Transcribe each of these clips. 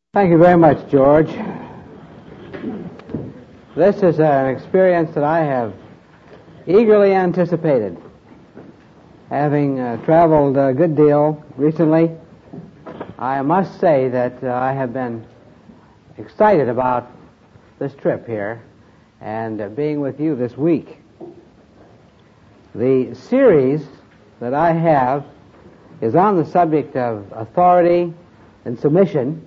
Thank you very much, George. This is an experience that I have eagerly anticipated. Having traveled a good deal recently, I must say that I have been excited about this trip here and being with you this week. The series that I have is on the subject of authority and submission,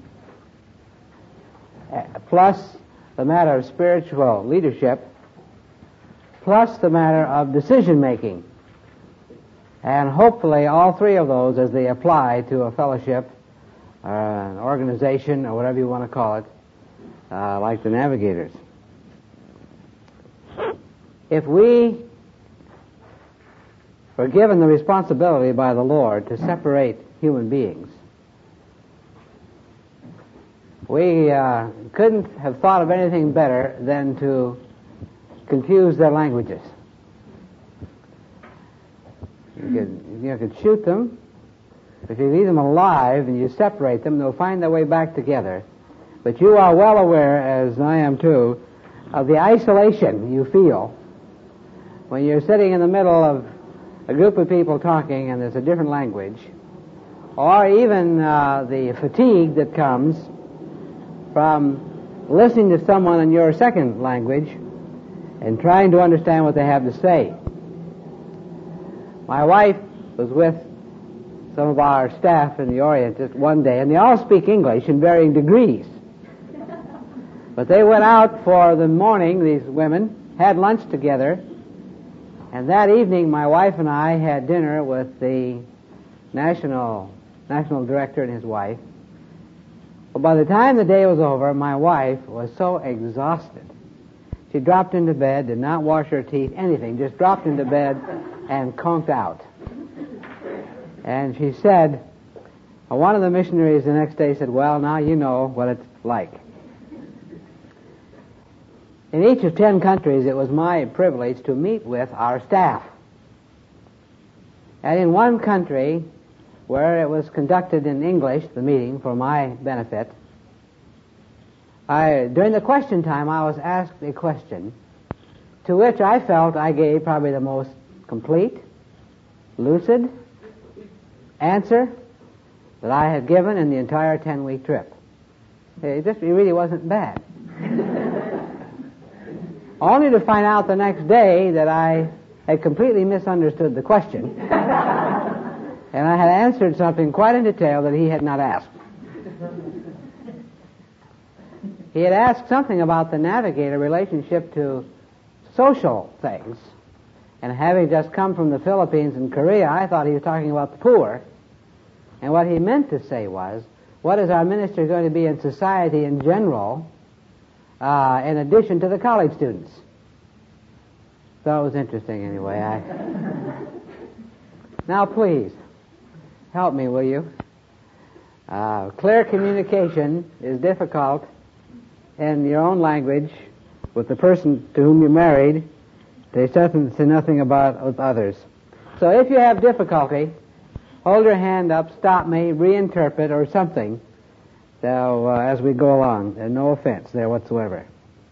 plus the matter of spiritual leadership, plus the matter of decision-making. And hopefully all three of those, as they apply to a fellowship, an organization, or whatever you want to call it, like the Navigators. If we were given the responsibility by the Lord to separate human beings, we couldn't have thought of anything better than to confuse their languages. You could shoot them. If you leave them alive and you separate them, they'll find their way back together. But you are well aware, as I am too, of the isolation you feel when you're sitting in the middle of a group of people talking and there's a different language, or even the fatigue that comes from listening to someone in your second language and trying to understand what they have to say. My wife was with some of our staff in the Orient just one day, and they all speak English in varying degrees. But they went out for the morning, these women, had lunch together, and that evening my wife and I had dinner with the national director and his wife. But by the time the day was over, my wife was so exhausted. She dropped into bed, did not wash her teeth, anything, just dropped into bed and conked out. And she said, one of the missionaries the next day said, well, now you know what it's like. In each of 10 countries, it was my privilege to meet with our staff. And in one country, where it was conducted in English, the meeting, for my benefit, during the question time, I was asked a question to which I felt I gave probably the most complete, lucid answer that I had given in the entire 10-week trip. It really wasn't bad. Only to find out the next day that I had completely misunderstood the question. And I had answered something quite in detail that he had not asked. He had asked something about the Navigator relationship to social things. And having just come from the Philippines and Korea, I thought he was talking about the poor. And what he meant to say was, what is our ministry going to be in society in general, in addition to the college students? So it was interesting anyway. Now please, help me, will you? Clear communication is difficult in your own language with the person to whom you're married. There's nothing about with others. So if you have difficulty, hold your hand up, stop me, reinterpret, or something, so, as we go along. There's no offense there whatsoever.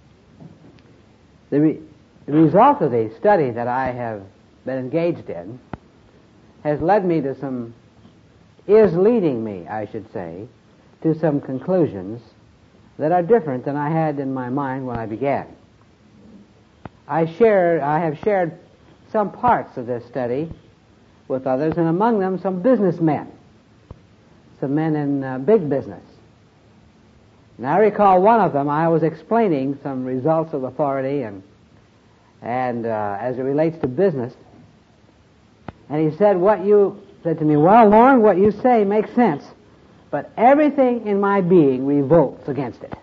The result of the study that I have been engaged in has led me to is leading me, I should say, to some conclusions that are different than I had in my mind when I began. I have shared some parts of this study with others, and among them some businessmen, some men in big business. And I recall one of them, I was explaining some results of authority and as it relates to business, and he said to me, well, Lauren, what you say makes sense, but everything in my being revolts against it.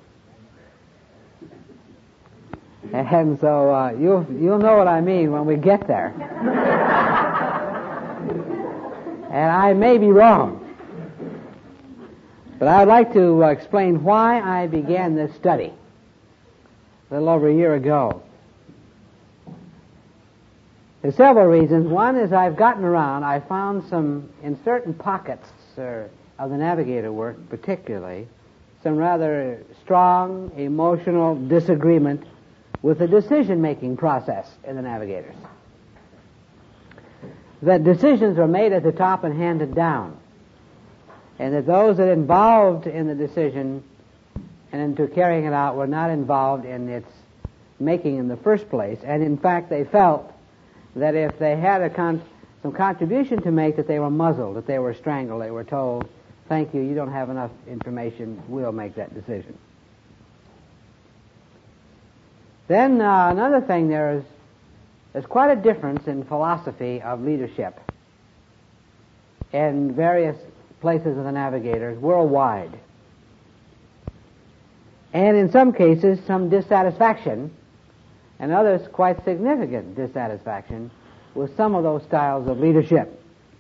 And so you'll know what I mean when we get there. And I may be wrong. But I would like to explain why I began this study a little over a year ago. There's several reasons. One is I've gotten around, I found in certain pockets of the Navigator work particularly, some rather strong emotional disagreement with the decision-making process in the navigators. That decisions were made at the top and handed down, and that those that involved in the decision and into carrying it out were not involved in its making in the first place. And in fact, they felt that if they had some contribution to make, that they were muzzled, that they were strangled. They were told, thank you, you don't have enough information, we'll make that decision. Then another thing, there's quite a difference in philosophy of leadership in various places of the navigators worldwide. And in some cases, some dissatisfaction, and others quite significant dissatisfaction with some of those styles of leadership.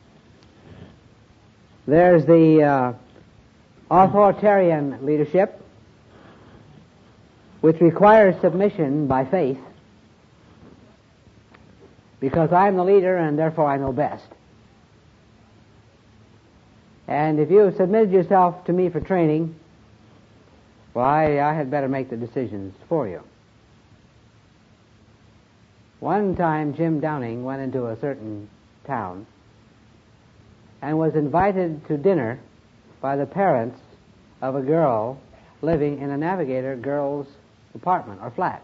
There's the authoritarian leadership, which requires submission by faith, because I'm the leader and therefore I know best. And if you have submitted yourself to me for training, well, I had better make the decisions for you. One time, Jim Downing went into a certain town and was invited to dinner by the parents of a girl living in a navigator girl's apartment or flat.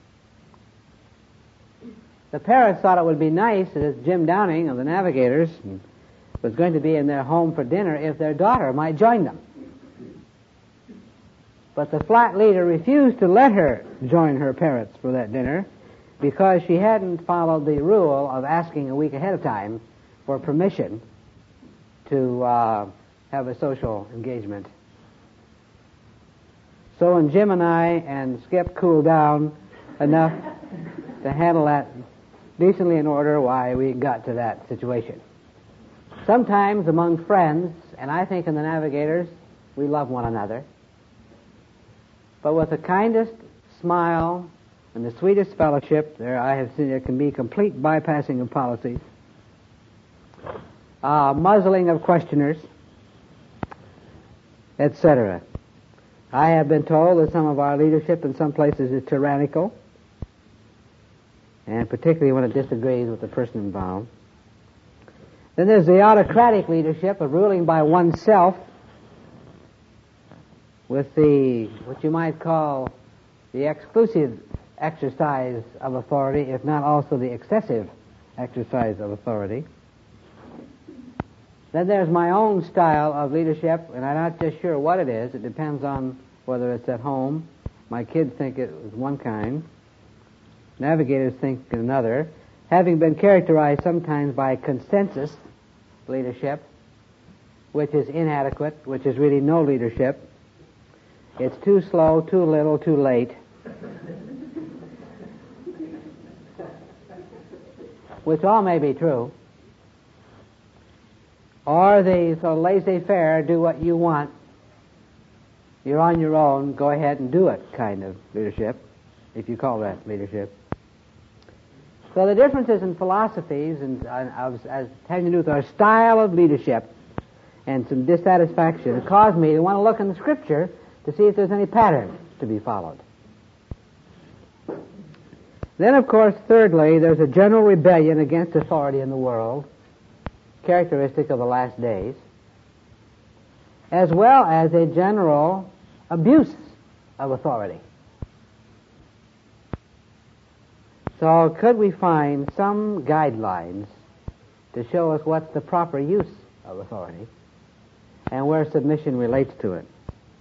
The parents thought it would be nice that Jim Downing of the navigators was going to be in their home for dinner if their daughter might join them. But the flat leader refused to let her join her parents for that dinner because she hadn't followed the rule of asking a week ahead of time for permission to have a social engagement. So when Jim and I and Skip cooled down enough to handle that decently in order, why, we got to that situation. Sometimes among friends, and I think in the navigators, we love one another. But with the kindest smile and the sweetest fellowship, I have seen there can be complete bypassing of policies, muzzling of questioners, etc. I have been told that some of our leadership in some places is tyrannical, and particularly when it disagrees with the person involved. Then there's the autocratic leadership of ruling by oneself, with the, what you might call, the exclusive exercise of authority, if not also the excessive exercise of authority. Then there's my own style of leadership, and I'm not just sure what it is. It depends on whether it's at home. My kids think it was one kind. Navigators think another. Having been characterized sometimes by consensus leadership, which is inadequate, which is really no leadership. It's too slow, too little, too late. Which all may be true. Or the laissez-faire, do what you want, you're on your own, go ahead and do it kind of leadership, if you call that leadership. So the differences in philosophies and as having to do with our style of leadership and some dissatisfaction caused me to want to look in the Scripture to see if there's any pattern to be followed. Then, of course, thirdly, there's a general rebellion against authority in the world, characteristic of the last days, as well as a general abuse of authority. So could we find some guidelines to show us what's the proper use of authority and where submission relates to it?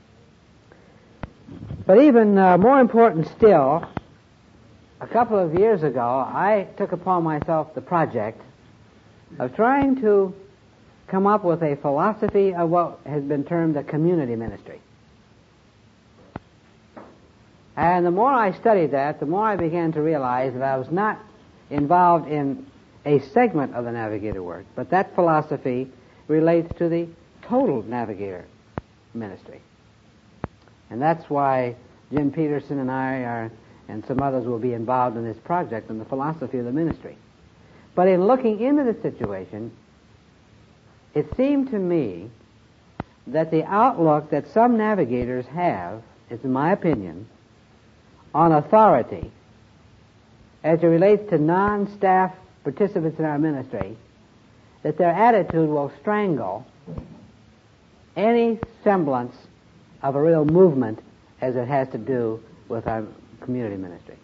But even more important still, a couple of years ago, I took upon myself the project of trying to come up with a philosophy of what has been termed a community ministry. And the more I studied that, the more I began to realize that I was not involved in a segment of the navigator work, but that philosophy relates to the total navigator ministry. And that's why Jim Peterson and I and some others will be involved in this project on the philosophy of the ministry. But in looking into the situation, it seemed to me that the outlook that some navigators have, it's in my opinion, on authority as it relates to non-staff participants in our ministry, that their attitude will strangle any semblance of a real movement as it has to do with our community ministry.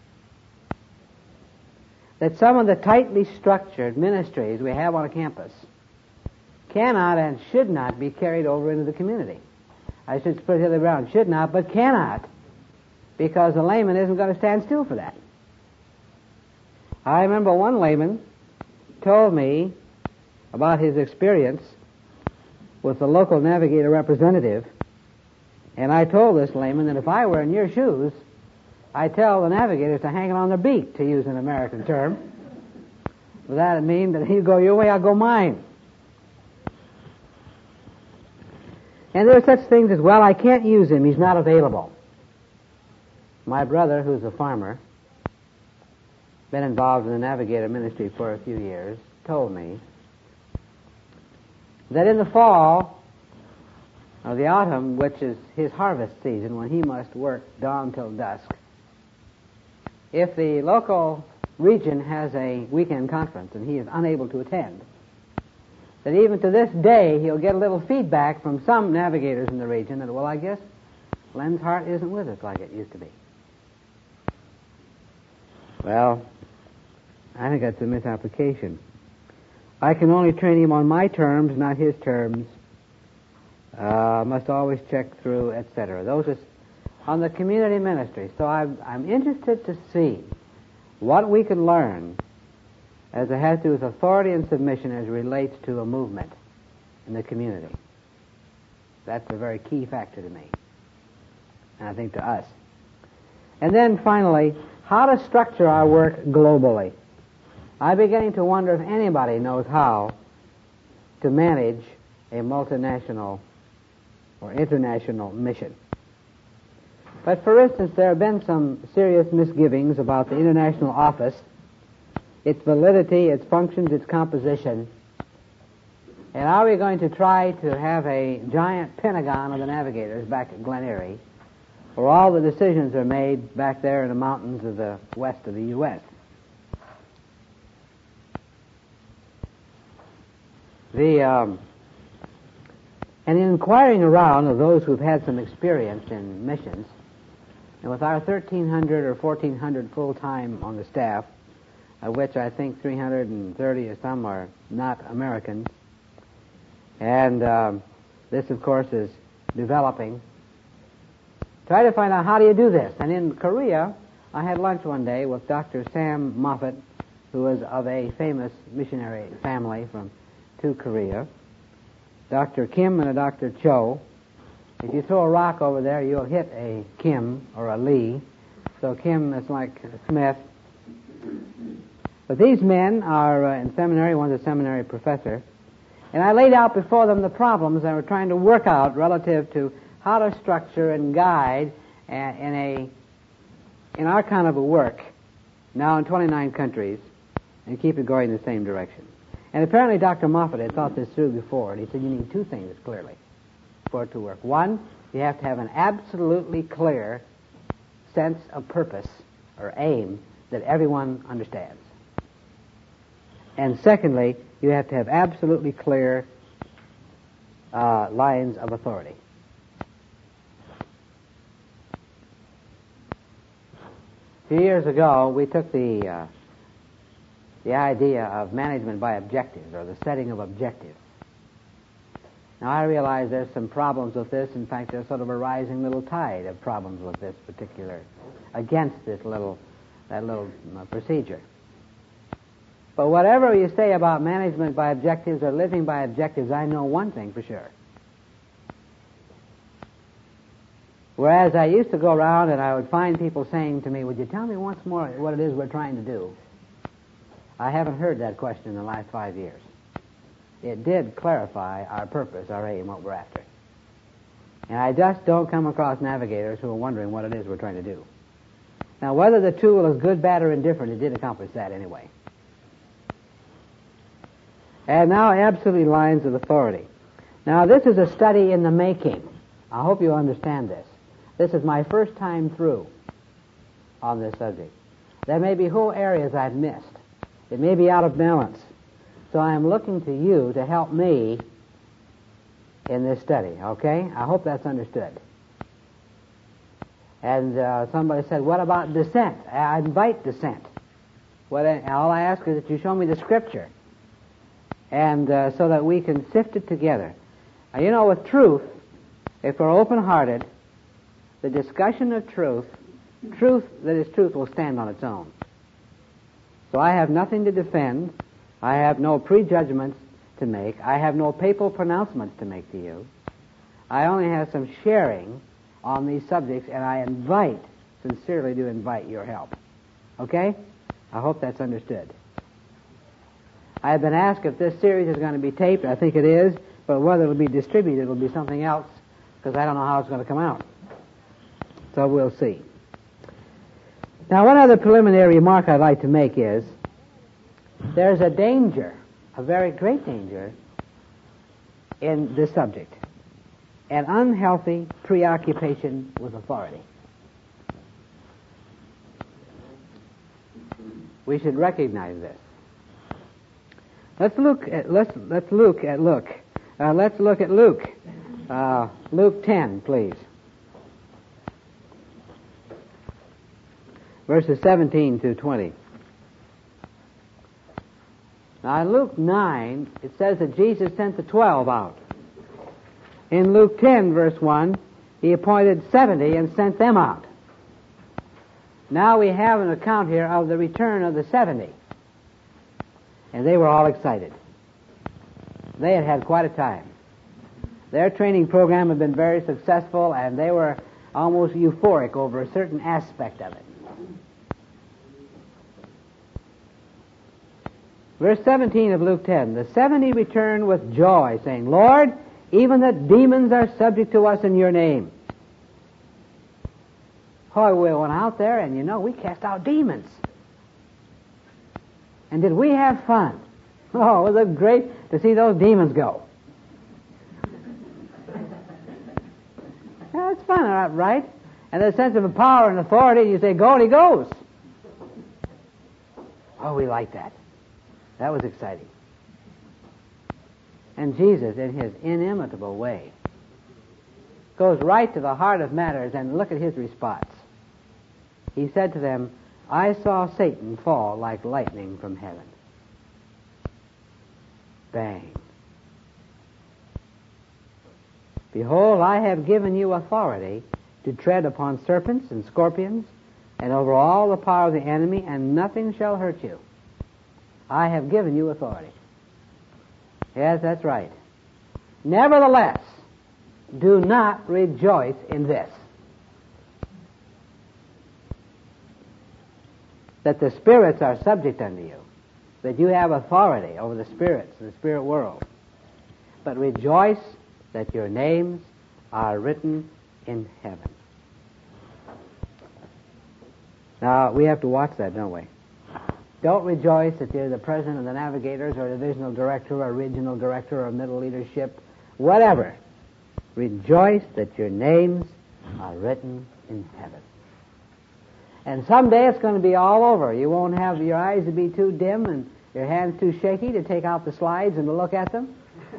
That some of the tightly structured ministries we have on a campus cannot and should not be carried over into the community. I should put it the other way around. Should not, but cannot, because the layman isn't going to stand still for that. I remember one layman told me about his experience with the local navigator representative, and I told this layman that if I were in your shoes, I'd tell the navigators to hang it on their beak, to use an American term. But that would mean that he'd go your way, I'll go mine. And there are such things as, well, I can't use him, he's not available. My brother, who's a farmer, been involved in the navigator ministry for a few years, told me that in the fall or the autumn, which is his harvest season, when he must work dawn till dusk, if the local region has a weekend conference and he is unable to attend, that even to this day he'll get a little feedback from some navigators in the region that, well, I guess Len's heart isn't with us like it used to be. Well, I think that's a misapplication. I can only train him on my terms, not his terms. Must always check through, etc. Those are on the community ministry. So I'm interested to see what we can learn as it has to do with authority and submission as it relates to a movement in the community. That's a very key factor to me, and I think to us. And then finally, how to structure our work globally. I'm beginning to wonder if anybody knows how to manage a multinational or international mission. But for instance, there have been some serious misgivings about the international office, its validity, its functions, its composition. And are we going to try to have a giant Pentagon of the navigators back at Glen Erie, where all the decisions are made back there in the mountains of the west of the U.S.? And in inquiring around of those who've had some experience in missions, and with our 1,300 or 1,400 full-time on the staff, of which I think 330 or some are not Americans, and this, of course, is developing, try to find out how do you do this. And in Korea, I had lunch one day with Dr. Sam Moffat, who was of a famous missionary family to Korea, Dr. Kim and a Dr. Cho. If you throw a rock over there, you'll hit a Kim or a Lee. So Kim is like Smith. But these men are in seminary. One's a seminary professor. And I laid out before them the problems I were trying to work out relative to how to structure and guide in our kind of a work, now in 29 countries, and keep it going in the same direction. And apparently Dr. Moffat had thought this through before, and he said you need two things clearly for it to work. One, you have to have an absolutely clear sense of purpose or aim that everyone understands. And secondly, you have to have absolutely clear lines of authority. A few years ago, we took the idea of management by objectives, or the setting of objectives. Now, I realize there's some problems with this. In fact, there's sort of a rising little tide of problems with this particular, against that little procedure. But whatever you say about management by objectives or living by objectives, I know one thing for sure. Whereas I used to go around and I would find people saying to me, would you tell me once more what it is we're trying to do? I haven't heard that question in the last 5 years. It did clarify our purpose, our aim, what we're after. And I just don't come across navigators who are wondering what it is we're trying to do. Now, whether the tool is good, bad, or indifferent, it did accomplish that anyway. And now, absolutely lines of authority. Now, this is a study in the making. I hope you understand this. This is my first time through on this subject. There may be whole areas I've missed. It may be out of balance. So I am looking to you to help me in this study, okay? I hope that's understood. And somebody said, what about dissent? I invite dissent. All I ask is that you show me the Scripture, and so that we can sift it together. Now, you know, with truth, if we're open-hearted, the discussion of truth that is truth will stand on its own. So I have nothing to defend. I have no prejudgments to make. I have no papal pronouncements to make to you. I only have some sharing on these subjects, and I sincerely do invite your help. Okay? I hope that's understood. I have been asked if this series is going to be taped. I think it is, but whether it will be distributed will be something else, because I don't know how it's going to come out. So we'll see. Now, one other preliminary remark I'd like to make is there's a danger, a very great danger, in this subject, an unhealthy preoccupation with authority. We should recognize this. Let's look at Luke. Luke 10, please. Verses 17 through 20. Now in Luke 9, it says that Jesus sent the 12 out. In Luke 10, verse 1, he appointed 70 and sent them out. Now we have an account here of the return of the 70. And they were all excited. They had had quite a time. Their training program had been very successful, and they were almost euphoric over a certain aspect of it. Verse 17 of Luke 10, the 70 returned with joy, saying, Lord, even the demons are subject to us in your name. Oh, we went out there, and we cast out demons. And did we have fun? Oh, it was great to see those demons go. Yeah, it's fun, right? And the sense of power and authority, you say, go, and he goes. Oh, we like that. That was exciting. And Jesus, in his inimitable way, goes right to the heart of matters, and look at his response. He said to them, I saw Satan fall like lightning from heaven. Bang. Behold, I have given you authority to tread upon serpents and scorpions, and over all the power of the enemy, and nothing shall hurt you. I have given you authority. Yes, that's right. Nevertheless, do not rejoice in this, that the spirits are subject unto you, that you have authority over the spirits in the spirit world. But rejoice that your names are written in heaven. Now, we have to watch that, don't we? Don't rejoice that you're the president of the navigators or divisional director or regional director or middle leadership, whatever. Rejoice that your names are written in heaven. And someday it's going to be all over. You won't have your eyes to be too dim and your hands too shaky to take out the slides and to look at them.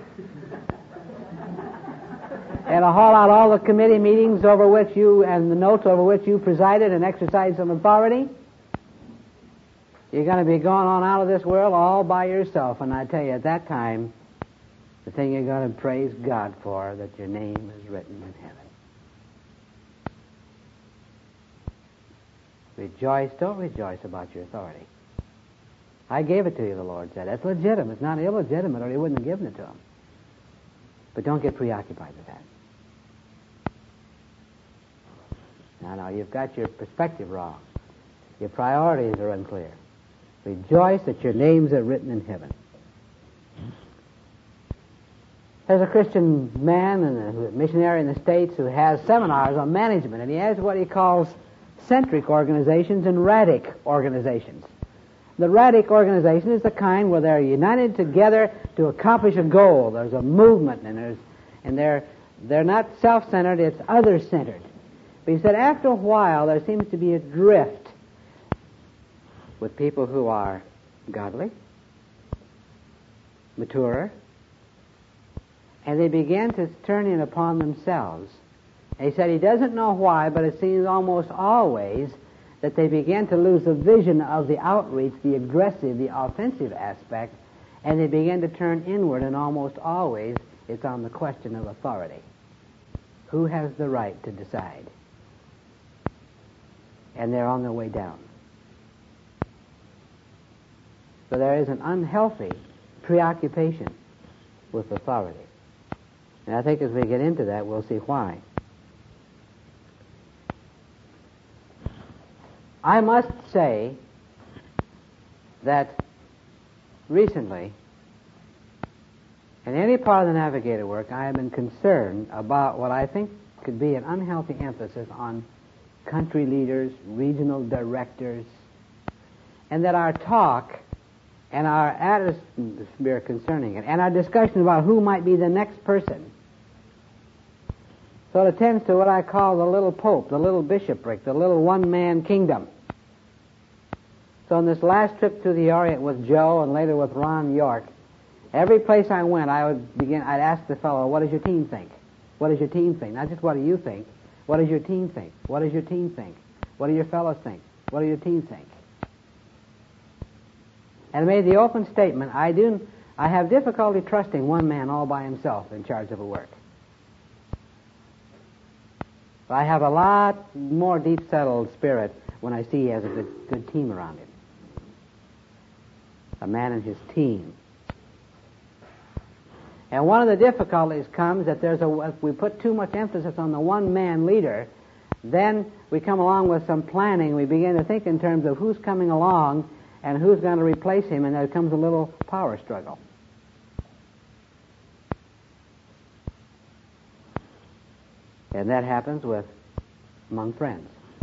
And to haul out all the committee meetings over which you, and the notes over which you presided and exercised some authority. You're going to be going on out of this world all by yourself. And I tell you, at that time, the thing you're going to praise God for, that your name is written in heaven. Rejoice, don't rejoice about your authority. I gave it to you, the Lord said. That's legitimate. It's not illegitimate, or he wouldn't have given it to him. But don't get preoccupied with that. Now, you've got your perspective wrong. Your priorities are unclear. Rejoice that your names are written in heaven. There's a Christian man and a missionary in the States who has seminars on management, and he has what he calls centric organizations and radic organizations. The radic organization is the kind where they're united together to accomplish a goal. There's a movement, and and they're not self-centered, it's other-centered. But he said after a while there seems to be a drift with people who are godly, mature, and they began to turn in upon themselves. And he said he doesn't know why, but it seems almost always that they began to lose the vision of the outreach, the aggressive, the offensive aspect, and they began to turn inward, and almost always it's on the question of authority. Who has the right to decide? And they're on their way down. So there is an unhealthy preoccupation with authority. And I think as we get into that, we'll see why. I must say that recently, in any part of the Navigator work, I have been concerned about what I think could be an unhealthy emphasis on country leaders, regional directors, and that our talk and our atmosphere concerning it, and our discussion about who might be the next person, sort of tends to what I call the little pope, the little bishopric, the little one-man kingdom. So on this last trip to the Orient with Joe and later with Ron York, every place I went, I'd ask the fellow, what does your team think? What does your team think? Not just what do you think, what does your team think? What does your team think? What do your fellows think? What do your team think? And I made the open statement, I have difficulty trusting one man all by himself in charge of a work. But I have a lot more deep-settled spirit when I see he has a good team around him. A man and his team. And one of the difficulties comes that if we put too much emphasis on the one-man leader, then we come along with some planning. We begin to think in terms of who's coming along and who's going to replace him, and there comes a little power struggle. And that happens among friends.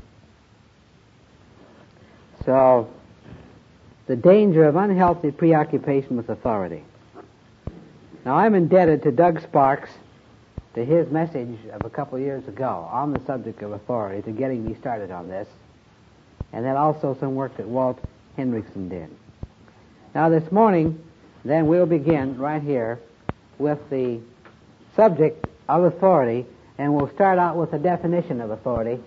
So, the danger of unhealthy preoccupation with authority. Now, I'm indebted to Doug Sparks, to his message of a couple of years ago on the subject of authority, to getting me started on this, and then also some work that Walt Henrichsen did. Now, this morning, then, we'll begin right here with the subject of authority, and we'll start out with a definition of authority.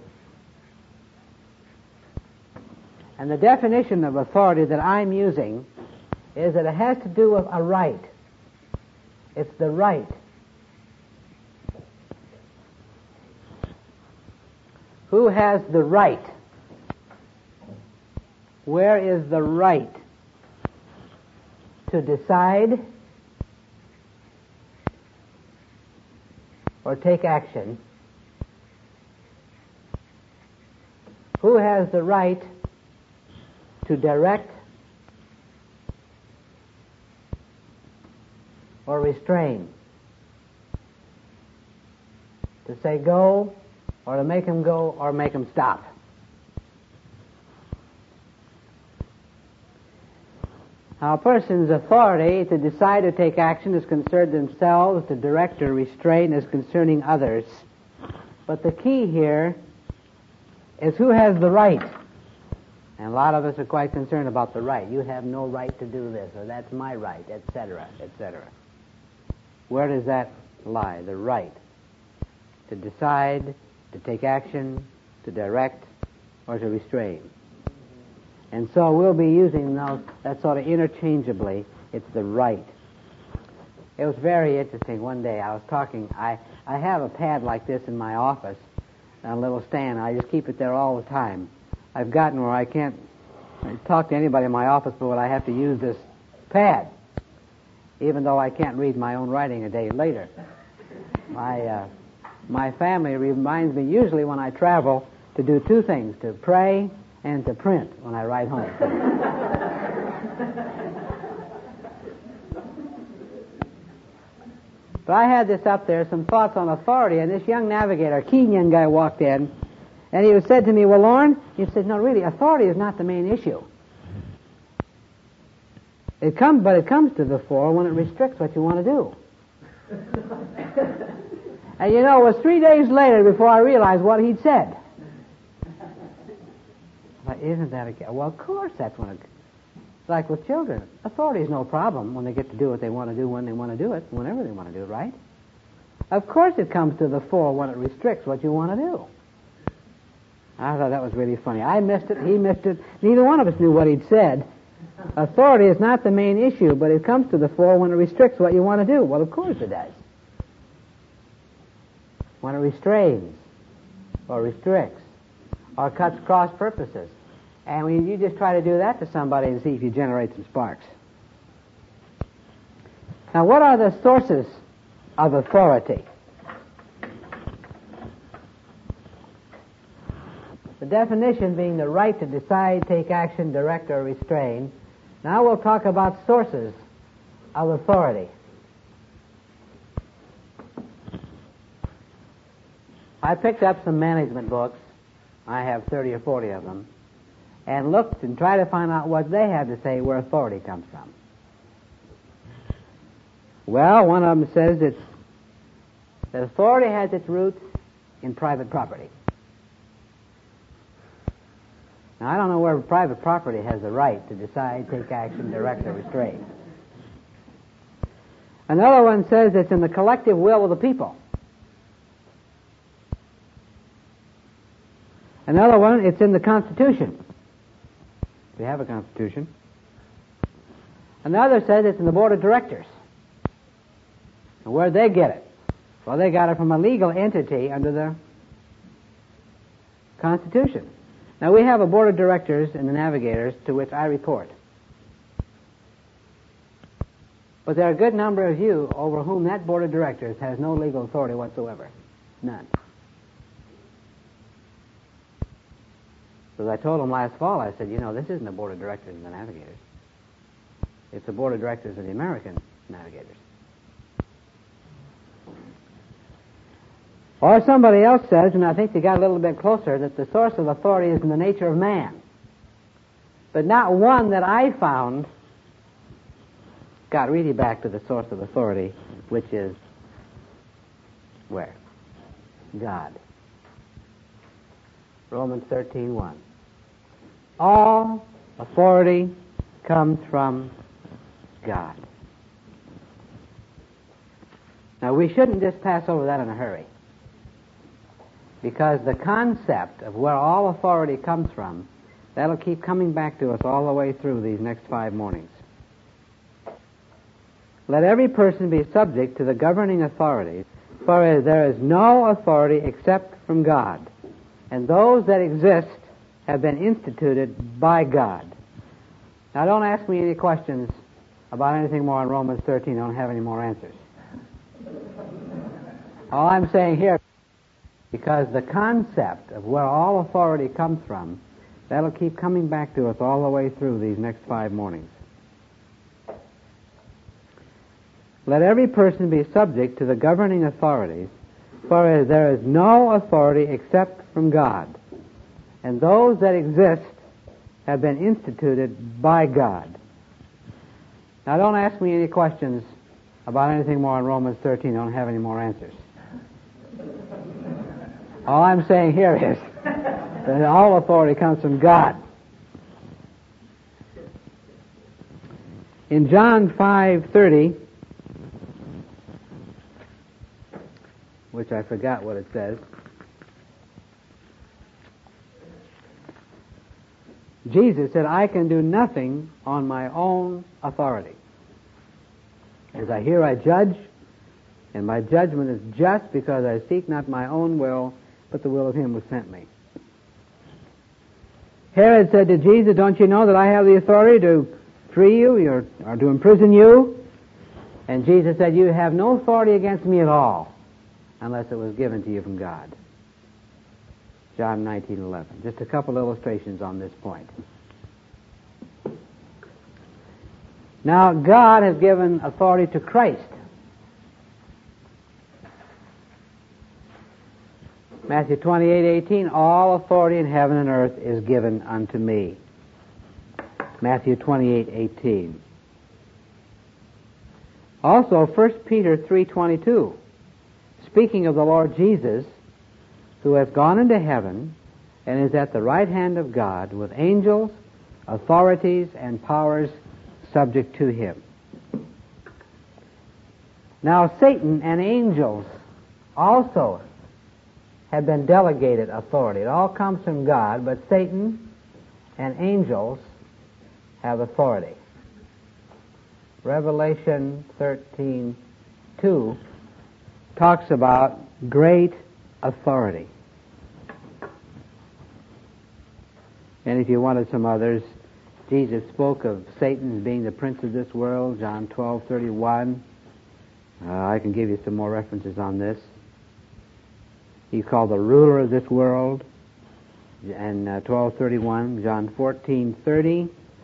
And the definition of authority that I'm using is that it has to do with a right. It's the right. Who has the right? Where is the right to decide or take action? Who has the right to direct or restrain? To say go, or to make him go, or make him stop. Now, a person's authority to decide or take action is concerned themselves, to direct or restrain is concerning others. But the key here is who has the right. And a lot of us are quite concerned about the right. You have no right to do this, or that's my right, etc., etc. Where does that lie? The right to decide, to take action, to direct, or to restrain. And so we'll be using that sort of interchangeably. It's the right. It was very interesting. One day I was talking, I have a pad like this in my office, a little stand. I just keep it there all the time. I've gotten where I can't talk to anybody in my office, but I have to use this pad, even though I can't read my own writing a day later. My family reminds me usually when I travel to do two things, to pray and to print when I ride home. But I had this up there, some thoughts on authority, and this young navigator, a keen young guy, walked in, and he said to me, well, Lauren, he said, no, really, authority is not the main issue. But it comes to the fore when it restricts what you want to do. And you know, it was 3 days later before I realized what he'd said. But isn't that a... Well, of course that's when it's like with children. Authority is no problem when they get to do what they want to do when they want to do it, whenever they want to do it, right? Of course it comes to the fore when it restricts what you want to do. I thought that was really funny. I missed it, he missed it. Neither one of us knew what he'd said. Authority is not the main issue, but it comes to the fore when it restricts what you want to do. Well, of course it does. When it restrains, or restricts, or cuts cross purposes. And when you just try to do that to somebody and see if you generate some sparks. Now, what are the sources of authority? The definition being the right to decide, take action, direct, or restrain. Now we'll talk about sources of authority. I picked up some management books. I have 30 or 40 of them. And looked and tried to find out what they had to say where authority comes from. Well, one of them says that authority has its roots in private property. Now, I don't know where private property has the right to decide, take action, direct, or restrain. Another one says it's in the collective will of the people. Another one, it's in the Constitution. We have a Constitution. Another says it's in the Board of Directors. And where'd they get it? Well, they got it from a legal entity under the Constitution. Now, we have a Board of Directors and the Navigators to which I report. But there are a good number of you over whom that Board of Directors has no legal authority whatsoever. None. So as I told them last fall, I said, you know, this isn't the Board of Directors and the Navigators. It's the Board of Directors of the American Navigators. Or somebody else says, and I think they got a little bit closer, that the source of authority is in the nature of man. But not one that I found got really back to the source of authority, which is where? God. Romans 13:1. All authority comes from God. Now, we shouldn't just pass over that in a hurry, because the concept of where all authority comes from, that'll keep coming back to us all the way through these next 5 mornings. Let every person be subject to the governing authorities, for there is no authority except from God, and those that exist have been instituted by God. Now, don't ask me any questions about anything more in Romans 13. I don't have any more answers. All I'm saying here, because the concept of where all authority comes from, that'll keep coming back to us all the way through these next 5 mornings. Let every person be subject to the governing authorities, for there is no authority except from God, and those that exist have been instituted by God. Now, don't ask me any questions about anything more in Romans 13. I don't have any more answers. All I'm saying here is that all authority comes from God. In John 5:30, which I forgot what it says, Jesus said, I can do nothing on my own authority. As I hear, I judge, and my judgment is just, because I seek not my own will, but the will of him who sent me. Herod said to Jesus, don't you know that I have the authority to free you or to imprison you? And Jesus said, you have no authority against me at all, unless it was given to you from God. John 19:11. Just a couple illustrations on this point. Now, God has given authority to Christ. Matthew 28:18, all authority in heaven and earth is given unto me. Matthew 28:18. Also, 1 Peter 3:22, speaking of the Lord Jesus, who has gone into heaven and is at the right hand of God with angels, authorities, and powers subject to him. Now, Satan and angels also have been delegated authority. It all comes from God, but Satan and angels have authority. Revelation 13:2 talks about great authority. And if you wanted some others, Jesus spoke of Satan as being the prince of this world, John 12:31. I can give you some more references on this. He's called the ruler of this world, and 12:31, John 14:30.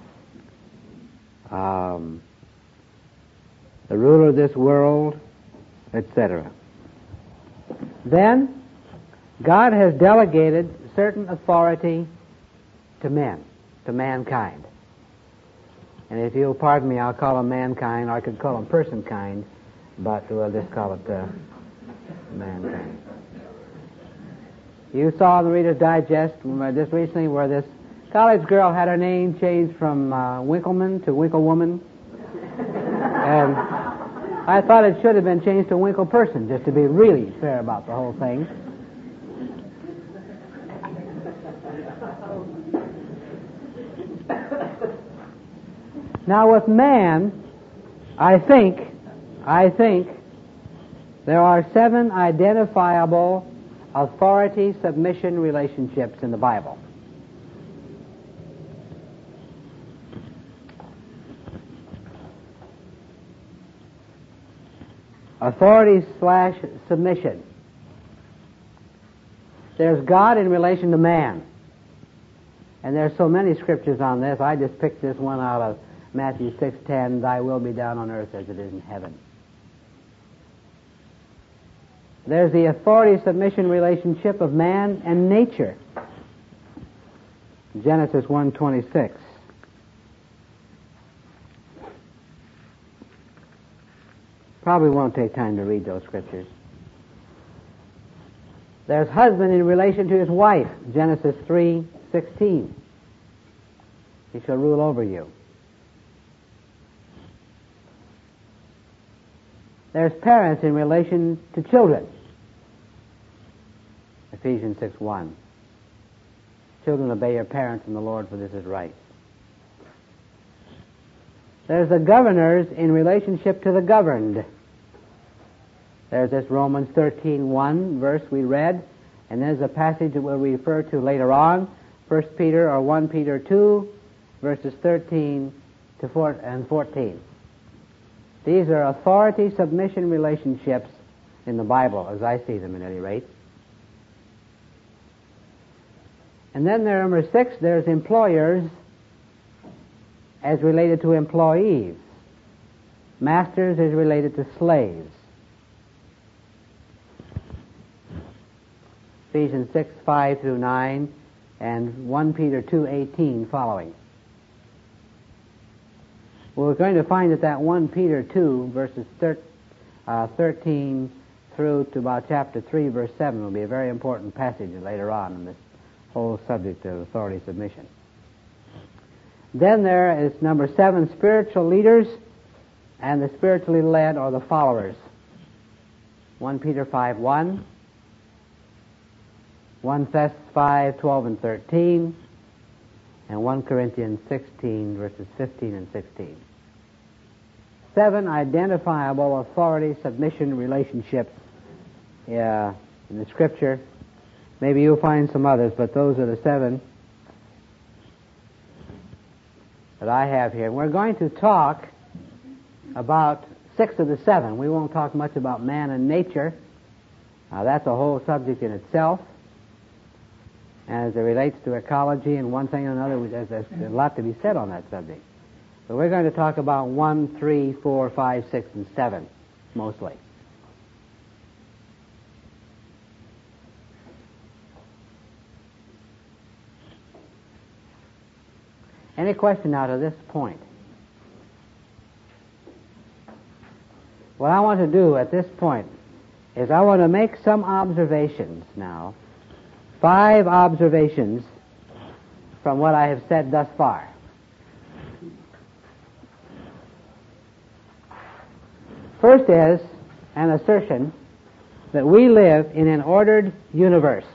The ruler of this world, etc. Then, God has delegated certain authority to men, to mankind. And if you'll pardon me, I'll call them mankind, or I could call them personkind, but we'll just call it mankind. You saw in the Reader's Digest just recently where this college girl had her name changed from Winkleman to Winklewoman. And I thought it should have been changed to Winkleperson, just to be really fair about the whole thing. Now with man, I think there are 7 identifiable authority-submission relationships in the Bible. Authority/submission. There's God in relation to man. And there's so many scriptures on this. I just picked this one out of Matthew 6:10, "Thy will be done on earth as it is in heaven." There's the authority-submission relationship of man and nature. Genesis 1:26. Probably won't take time to read those scriptures. There's husband in relation to his wife. Genesis 3:16. He shall rule over you. There's parents in relation to children. Ephesians 6:1. Children, obey your parents in the Lord, for this is right. There's the governors in relationship to the governed. There's this Romans 13:1 verse we read, and there's a passage that we'll refer to later on, 1 Peter or 1 Peter 2, verses 13 to 14. These are authority-submission relationships in the Bible, as I see them at any rate. And then there, number 6, there's employers as related to employees. Masters is related to slaves. Ephesians 6:5 through 9 and 1 Peter 2:18 following. Well, we're going to find that 1 Peter 2 verses 13 through to about chapter 3 verse 7 will be a very important passage later on in this whole subject of authority submission. Then there is number 7, spiritual leaders and the spiritually led or the followers. 1 Peter 5:1, 1 Thess 5:12 and 13, and 1 Corinthians 16 verses 15 and 16. 7 identifiable authority submission relationships in the Scripture. Maybe you'll find some others, but those are the 7 that I have here. We're going to talk about 6 of the 7. We won't talk much about man and nature. That's a whole subject in itself. As it relates to ecology and one thing and another, there's a lot to be said on that subject. But we're going to talk about 1, 3, 4, 5, 6, and 7, mostly. Any question now to this point? what I want to do at this point is I want to make some observations now, 5 observations from what I have said thus far. First is an assertion that we live in an ordered universe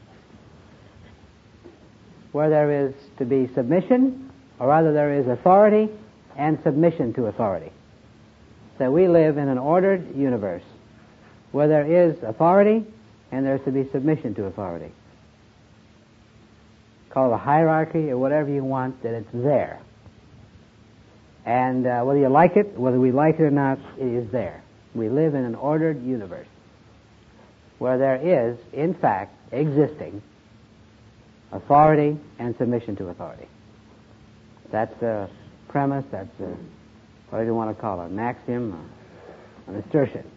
where there is to be submission, or rather there is authority and submission to authority. That we live in an ordered universe where there is authority and there's to be submission to authority. Call it a hierarchy or whatever you want, that it's there. And whether you like it, whether we like it or not, it is there. We live in an ordered universe where there is, in fact, existing authority and submission to authority. That's a premise, that's a, what do you want to call it, an axiom, an assertion.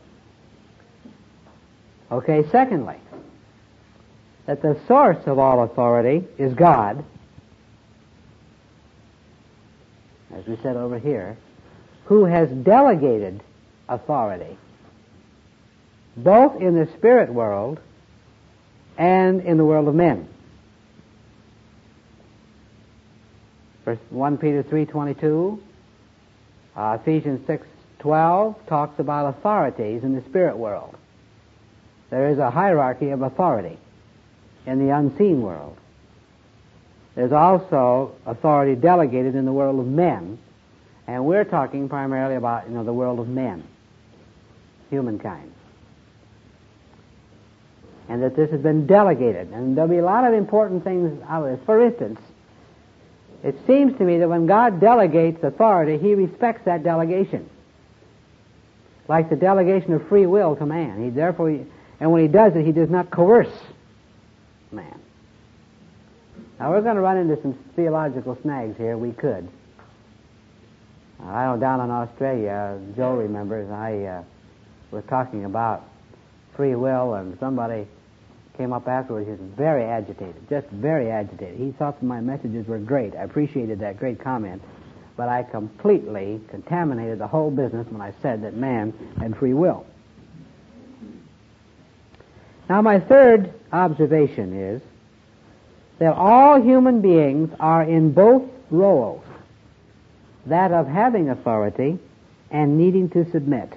Okay, secondly, that the source of all authority is God, as we said over here, who has delegated authority both in the spirit world and in the world of men. 1 Peter 3:22, Ephesians 6:12 talks about authorities in the spirit world. There is a hierarchy of authority in the unseen world. There's also authority delegated in the world of men, and we're talking primarily about, the world of men, humankind. And that this has been delegated, and there'll be a lot of important things out of this. For instance, it seems to me that when God delegates authority, He respects that delegation. Like the delegation of free will to man. And when He does it, He does not coerce man. Now we're going to run into some theological snags here. We could. I know down in Australia, Joe remembers, I was talking about free will, and somebody came up afterwards. He was very agitated, just very agitated. He thought that my messages were great. I appreciated that great comment, but I completely contaminated the whole business when I said that man had free will. Now my third observation is that all human beings are in both roles, that of having authority and needing to submit.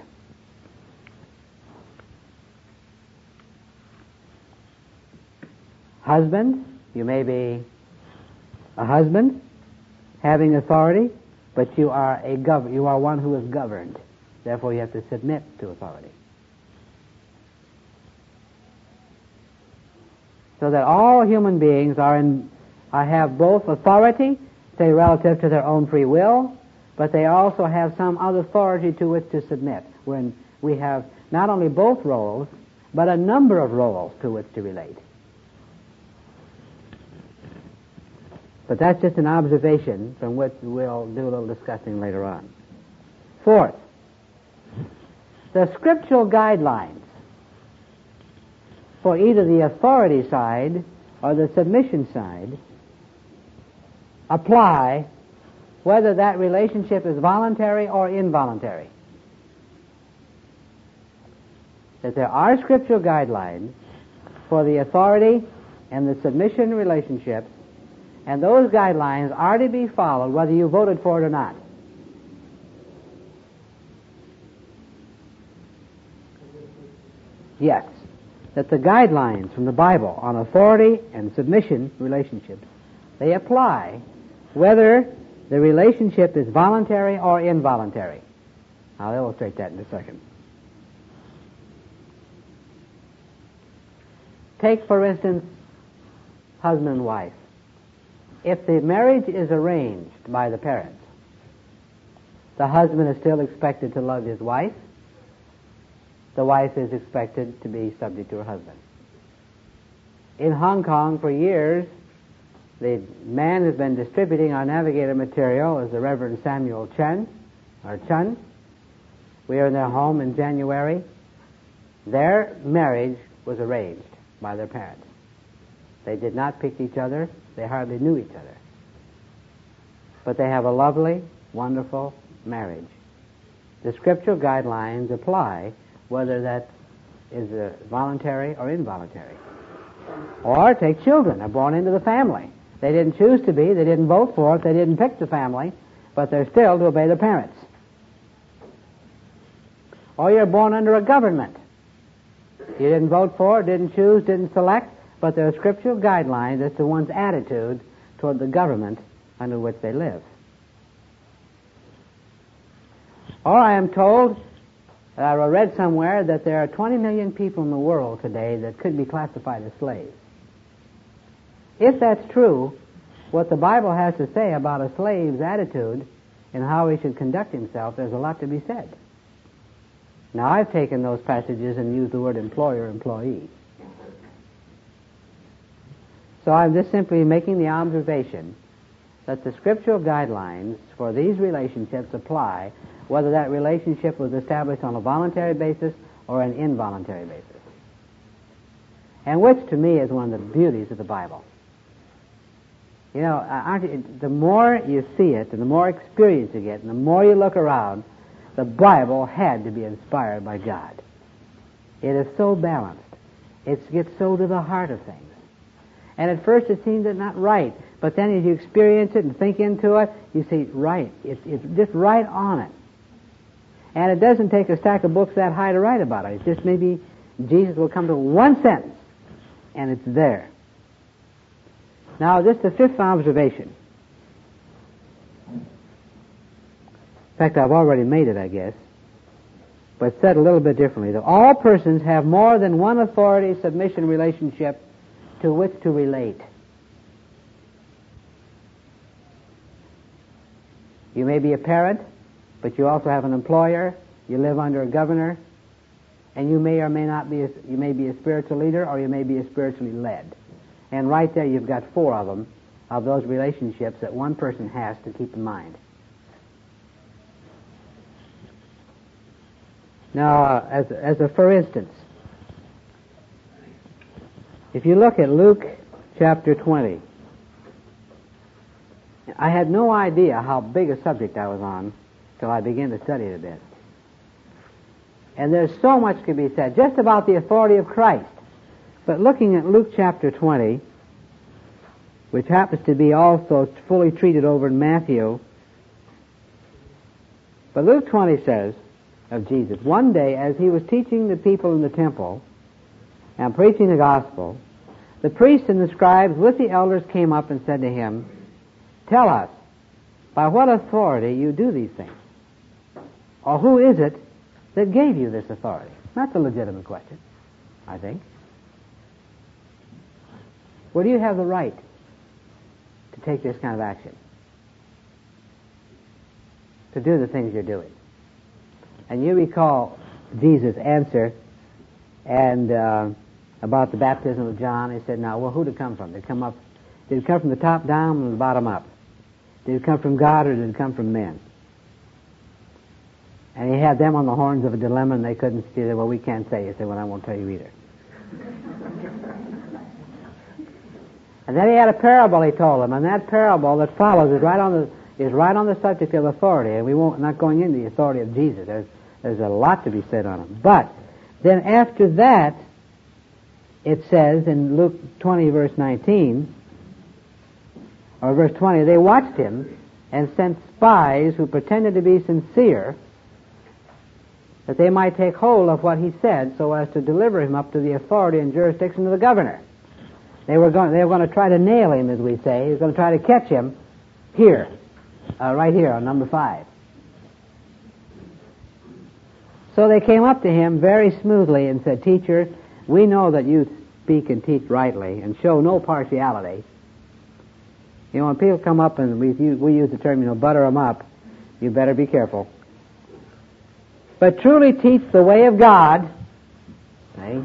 Husband, you may be a husband having authority, but you are one who is governed. Therefore you have to submit to authority. So that all human beings have both authority, say relative to their own free will, but they also have some other authority to which to submit. When we have not only both roles, but a number of roles to which to relate. But that's just an observation from which we'll do a little discussing later on. Fourth, the scriptural guidelines for either the authority side or the submission side apply whether that relationship is voluntary or involuntary. That there are scriptural guidelines for the authority and the submission relationships, and those guidelines are to be followed whether you voted for it or not. Yes, that the guidelines from the Bible on authority and submission relationships, they apply whether the relationship is voluntary or involuntary. I'll illustrate that in a second. Take, for instance, husband and wife. If the marriage is arranged by the parents, the husband is still expected to love his wife. The wife is expected to be subject to her husband. In Hong Kong, for years, the man has been distributing our navigator material as the Reverend Samuel Chun. We were in their home in January. Their marriage was arranged by their parents. They did not pick each other. They hardly knew each other. But they have a lovely, wonderful marriage. the scriptural guidelines apply, whether that is voluntary or involuntary. Or take children, are born into the family. They didn't choose to be, they didn't vote for it, they didn't pick the family, but they're still to obey their parents. Or you're born under a government. You didn't vote for it, didn't choose, didn't select, but there are scriptural guidelines as to one's attitude toward the government under which they live. Or I am told, I read somewhere, that there are 20 million people in the world today that could be classified as slaves. If that's true, what the Bible has to say about a slave's attitude and how he should conduct himself, there's a lot to be said. Now, I've taken those passages and used the word employer, employee. So I'm just simply making the observation that the scriptural guidelines for these relationships apply, whether that relationship was established on a voluntary basis or an involuntary basis. And which, to me, is one of the beauties of the Bible. You know, the more you see it, and the more experience you get, and the more you look around, the Bible had to be inspired by God. It is so balanced. It gets so to the heart of things. And at first it seems not right, but then as you experience it and think into it, you see, right. It's just right on it. And it doesn't take a stack of books that high to write about it. It's just maybe Jesus will come to one sentence, and it's there. Now, this is the fifth observation. In fact, I've already made it, I guess, but said a little bit differently. That all persons have more than one authority submission relationship to which to relate. You may be a parent, but you also have an employer. You live under a governor, and you may or may not be. You may be a spiritual leader, or you may be spiritually led. And right there, you've got four of them, of those relationships that one person has to keep in mind. Now, as a for instance, if you look at Luke chapter 20, I had no idea how big a subject I was on till I began to study it a bit. And there's so much to be said just about the authority of Christ. But looking at Luke chapter 20, which happens to be also fully treated over in Matthew, but Luke 20 says of Jesus, one day as he was teaching the people in the temple and preaching the gospel, the priests and the scribes with the elders came up and said to him, "Tell us, by what authority you do these things? Or who is it that gave you this authority?" That's a legitimate question, I think. Where do you have the right to take this kind of action? To do the things you're doing? And you recall Jesus' answer and about the baptism of John. He said, "Now, well, who did it come from? Did it come from the top down or the bottom up? Did it come from God or did it come from men?" And he had them on the horns of a dilemma, and they couldn't say, "Well, we can't say." He said, "Well, I won't tell you either." And then he had a parable he told them, and that parable that follows is right on the subject of authority, and we won't not going into the authority of Jesus. There's a lot to be said on him. But then after that, it says in Luke 20 verse 19, or verse 20, they watched him and sent spies who pretended to be sincere, that they might take hold of what he said so as to deliver him up to the authority and jurisdiction of the governor. They were going to try to nail him, as we say. He was going to try to catch him here, right here on number 5. So they came up to him very smoothly and said, "Teacher, we know that you speak and teach rightly and show no partiality." You know, when people come up and we use the term, butter them up, you better be careful. "But truly teach the way of God." Okay?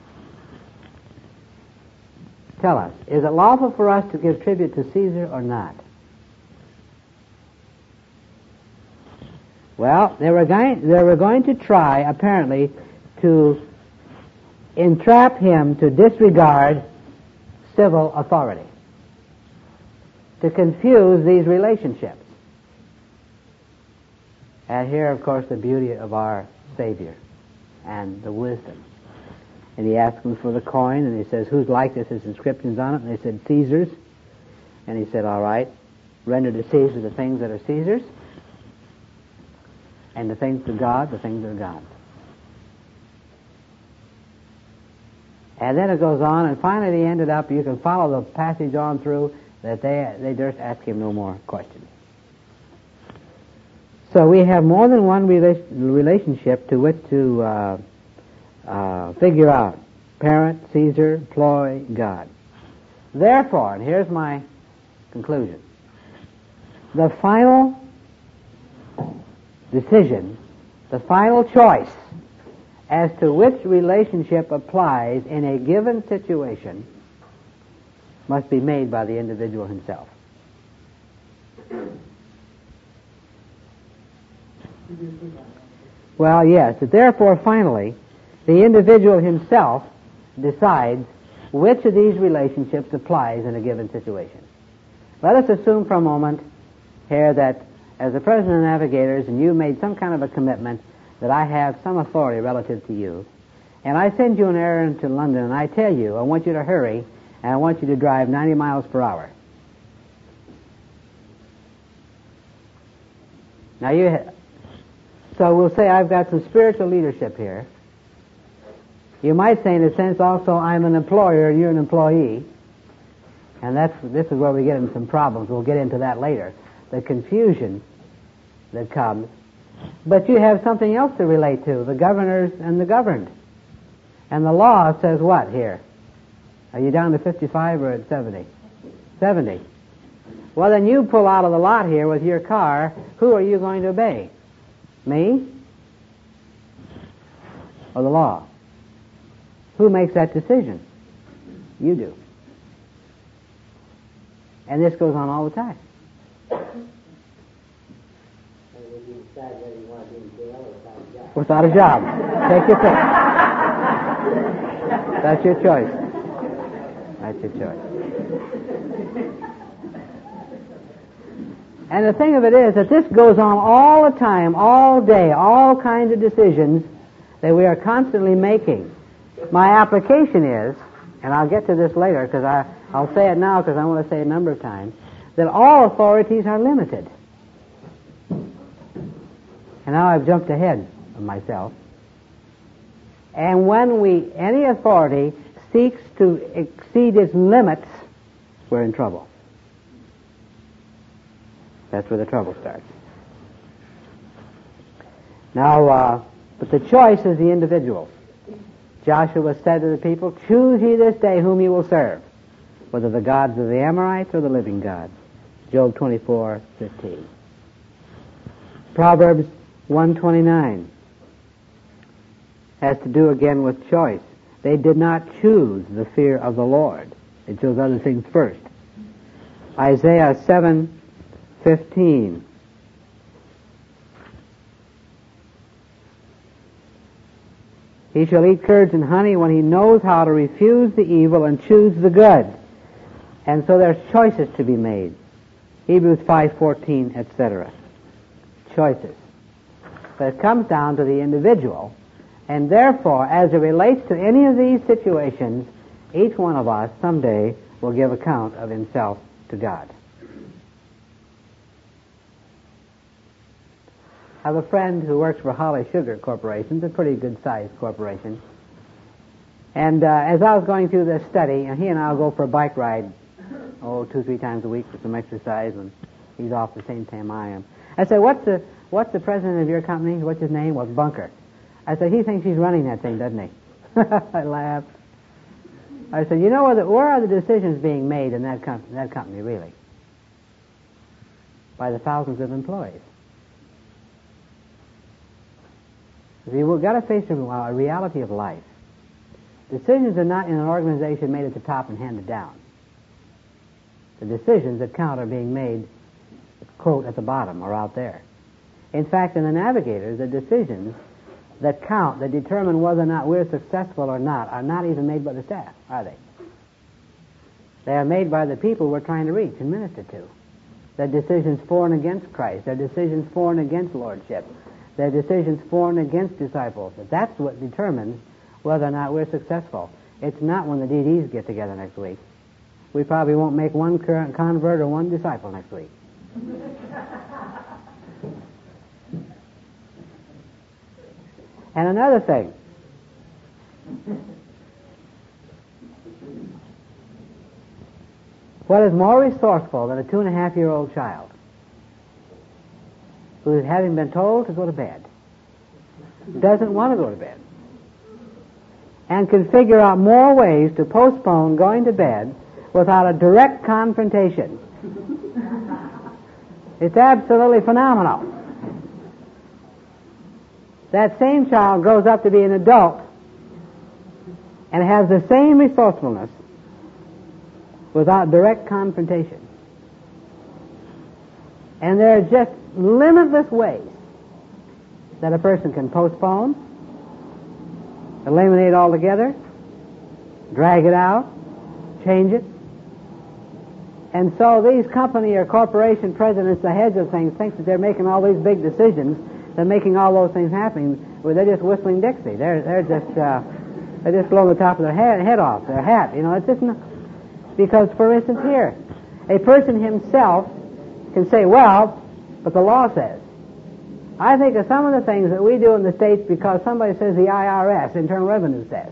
Tell us, is it lawful for us to give tribute to Caesar or not? Well, they were going to try, apparently, to entrap him to disregard civil authority, to confuse these relationships. And here, of course, the beauty of our Savior and the wisdom. And he asked them for the coin, and he says, whose likeness is inscriptions on it? And they said, Caesar's. And he said, all right, render to Caesar the things that are Caesar's, and the things to God, the things that are God's. And then it goes on, and finally they ended up, you can follow the passage on through, that they durst ask him no more questions. So we have more than one relationship to which to figure out. Parent, Caesar, ploy, God. Therefore, and here's my conclusion, the final decision, the final choice as to which relationship applies in a given situation must be made by the individual himself. Well, yes. Therefore, finally, the individual himself decides which of these relationships applies in a given situation. Let us assume for a moment here that as the president of Navigators, and you made some kind of a commitment that I have some authority relative to you, and I send you an errand to London, and I tell you, I want you to hurry, and I want you to drive 90 miles per hour. Now so we'll say I've got some spiritual leadership here. You might say, in a sense, also, I'm an employer and you're an employee. And this is where we get into some problems. We'll get into that later. The confusion that comes. But you have something else to relate to, the governors and the governed. And the law says what here? Are you down to 55 or at 70? 70. Well, then you pull out of the lot here with your car. Who are you going to obey? Me? Or the law? Who makes that decision? You do. And this goes on all the time. Without a job. Take your pick. That's your choice. That's your choice. And the thing of it is that this goes on all the time, all day, all kinds of decisions that we are constantly making. My application is, and I'll get to this later because I'll say it now because I want to say it a number of times, that all authorities are limited. And now I've jumped ahead of myself. And when any authority seeks to exceed its limits, we're in trouble. That's where the trouble starts. Now, but the choice is the individual. Joshua said to the people, choose ye this day whom you will serve, whether the gods of the Amorites or the living God. Job 24:15. Proverbs 1:29 has to do again with choice. They did not choose the fear of the Lord. They chose other things first. Isaiah 7:15. He shall eat curds and honey when he knows how to refuse the evil and choose the good. And so there's choices to be made. Hebrews 5:14, etc. Choices. But it comes down to the individual. And therefore, as it relates to any of these situations, each one of us someday will give account of himself to God. I have a friend who works for Holly Sugar Corporation. It's a pretty good-sized corporation. And as I was going through this study, and he and I will go for a bike ride, 2-3 times a week for some exercise, and he's off the same time I am. I said, what's the president of your company? What's his name? Well, Bunker. I said, he thinks he's running that thing, doesn't he? I laughed. I said, you know, where are the decisions being made in that company, really? By the thousands of employees. We've got to face a reality of life. Decisions are not in an organization made at the top and handed down. The decisions that count are being made, quote, at the bottom or out there. In fact, in the Navigators, the decisions that count, that determine whether or not we're successful or not, are not even made by the staff, are they? They are made by the people we're trying to reach and minister to. They're decisions for and against Christ. They're decisions for and against lordship. They're decisions for and against disciples. That's what determines whether or not we're successful. It's not when the DDs get together next week. We probably won't make one current convert or one disciple next week. And another thing. What is more resourceful than a 2.5-year-old child who is having been told to go to bed, doesn't want to go to bed, and can figure out more ways to postpone going to bed without a direct confrontation? It's absolutely phenomenal. That same child grows up to be an adult and has the same resourcefulness without direct confrontation. And there are just limitless ways that a person can postpone, eliminate altogether, drag it out, change it. And so these company or corporation presidents, the heads of things, think that they're making all these big decisions, they're making all those things happening, well, they're just whistling Dixie. They're just blowing the top of their head off, their hat. You know, it's just not, because, for instance, here, a person himself can say, well, but the law says. I think of some of the things that we do in the States because somebody says the IRS, Internal Revenue, says.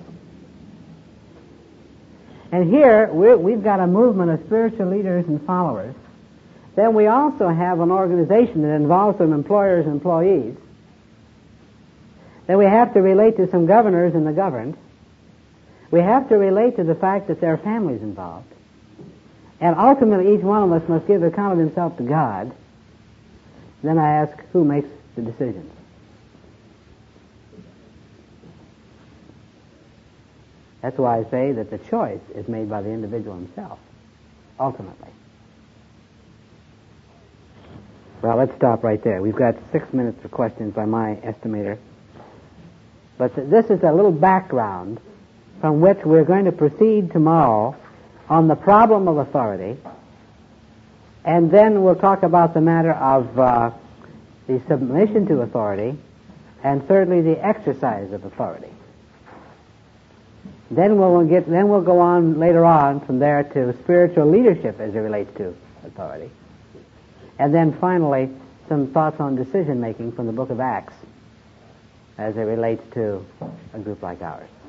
And here, we've got a movement of spiritual leaders and followers. Then we also have an organization that involves some employers and employees. Then we have to relate to some governors and the governed. We have to relate to the fact that there are families involved. And ultimately, each one of us must give account of himself to God. Then I ask, who makes the decisions? That's why I say that the choice is made by the individual himself, ultimately. Well, let's stop right there. We've got 6 minutes for questions by my estimator. But this is a little background from which we're going to proceed tomorrow on the problem of authority, and then we'll talk about the matter of the submission to authority, and thirdly, the exercise of authority. Then we'll go on later on from there to spiritual leadership as it relates to authority. And then finally, some thoughts on decision making from the book of Acts as it relates to a group like ours.